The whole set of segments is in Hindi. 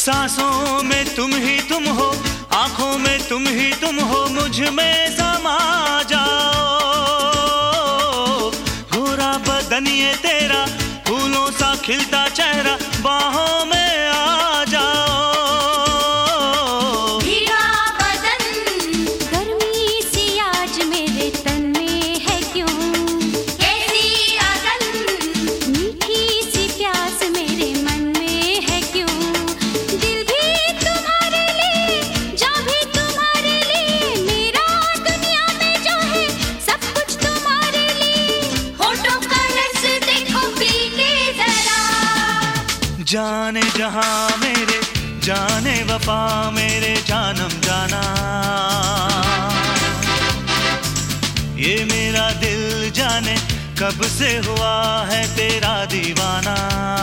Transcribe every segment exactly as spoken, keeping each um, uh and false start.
सांसों में तुम ही तुम हो, आंखों में तुम ही तुम हो, मुझ में समा जाओ। गोरा बदन ये तेरा, फूलों सा खिलता चेहरा, बाहों में आ जाओ। भीगा बदन गर्मी सी आज मेरे तन में है क्यों, कैसी अगन मीठी सी प्यास मेरे मन में है क्यों। दिल भी तुम्हारे लिए, जान भी तुम्हारे लिए, मेरा दुनिया में जो है सब कुछ तुम्हारे लिए। होठों का रस देखो पी के जरा, जाने जहां मेरे, जाने वफा मेरे जानम जाना। ये मेरा दिल जाने कब से हुआ है तेरा दीवाना।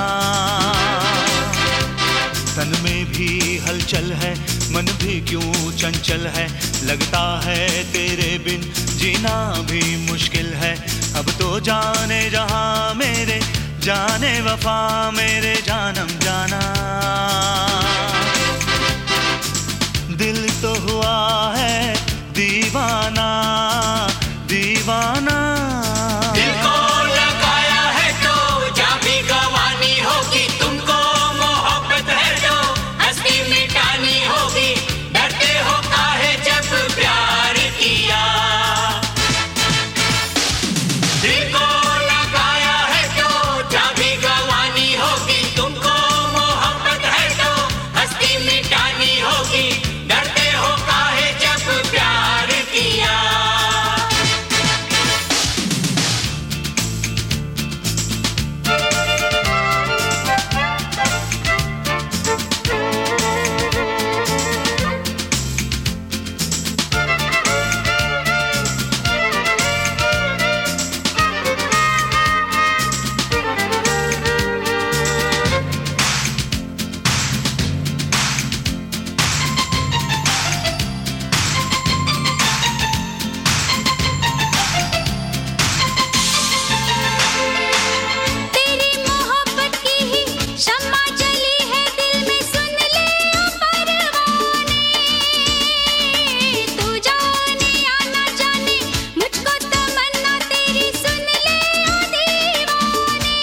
तन में भी हलचल है, मन भी क्यों चंचल है, लगता है तेरे बिन जीना भी मुश्किल है। अब तो जाने जहां मेरे, जाने वफा मेरे जानम जाना। दिल तो हुआ है दीवाना, दीवाना। दिल को लगाया है तो जा भी गवानी होगी, तुमको मोहब्बत है तो हंसी मिटानी होगी। डरते हो काहे जब प्यार किया, दिल को लगाया है तो जा भी गवानी होगी, तुमको मोहब्बत है तो हंसी मिटानी होगी। डरते हो काहे जब प्यार किया। तेरी मोहब्बत की ही शम्मा जली है दिल में, सुन ले ओ परवाने। तू जाने या ना जाने, मुझको तमन्ना तेरी सुन ले ओ दीवाने।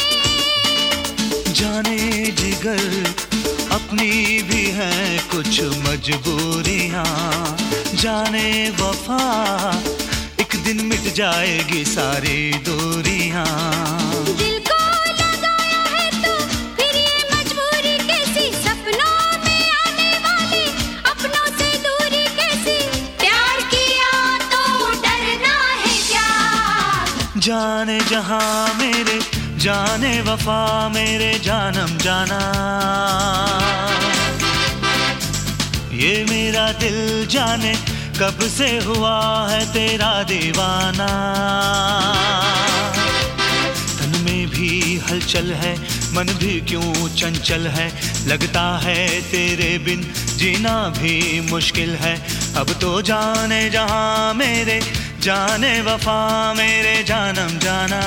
जाने जिगर अपनी भी है कुछ मजबूरियां, जाने वफा एक दिन मिट जाएगी सारी दूरियां। दिल को लगाया है तो फिर ये मजबूरी कैसी, सपनों में आने वाली अपनों से दूरी कैसी। प्यार किया तो डरना है क्या, जाने जहां मेरे, जाने वफा मेरे जानम जाना। ये मेरा दिल जाने कब से हुआ है तेरा दीवाना। तन में भी हलचल है, मन भी क्यों चंचल है, लगता है तेरे बिन जीना भी मुश्किल है। अब तो जाने जहां मेरे, जाने वफा मेरे जानम जाना।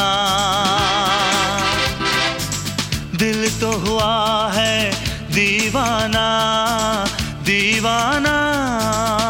दिल तो हुआ है दीवाना, दीवाना।